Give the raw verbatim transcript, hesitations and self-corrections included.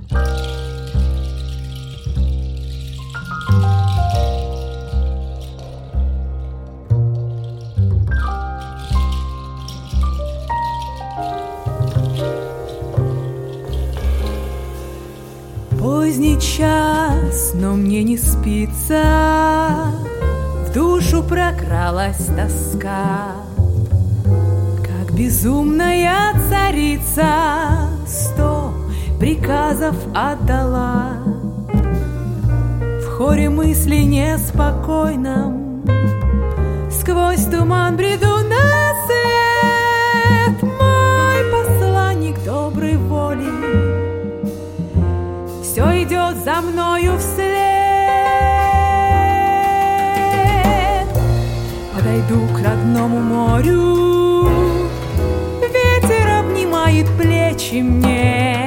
Поздний час, но мне не спится, в душу прокралась тоска, как безумная царица сто приказов отдала. В хоре мыслей неспокойном сквозь туман бреду на свет. Мой посланник доброй воли все идет за мною вслед. Подойду к родному морю, ветер обнимает плечи мне.